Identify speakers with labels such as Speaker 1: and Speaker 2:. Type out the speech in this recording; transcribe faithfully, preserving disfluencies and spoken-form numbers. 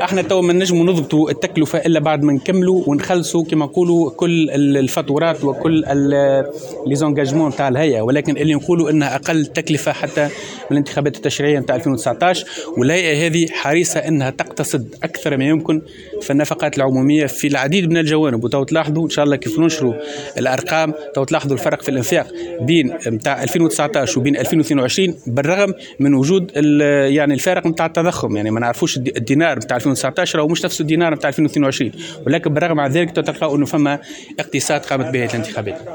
Speaker 1: احنا تو ما نجموا نضبطوا التكلفه الا بعد ما نكملوا ونخلصوا كما نقولوا كل الفاتورات وكل لي زونجاجمون تاع الهيئه، ولكن اللي نقولوا انها اقل تكلفه حتى من الانتخابات التشريعيه نتاع ألفين وتسعطاش. والهيئه هذه حريصه انها تقتصد اكثر ما يمكن في النفقات العموميه في العديد من الجوانب. وتو تلاحظوا ان شاء الله كيف ننشروا الارقام تو تلاحظوا الفرق في الانفاق بين نتاع ألفين وتسعطاش وبين ألفين واثنين وعشرين بالرغم من وجود يعني الفارق نتاع التضخم. يعني ما نعرفوش الدينار نتاع ألفين وتسعطاش راهو مش نفس الدينار نتاع ألفين واثنين وعشرين، ولكن بالرغم من ذلك تلقاو انه فما اقتصاد قامت به الانتخابات.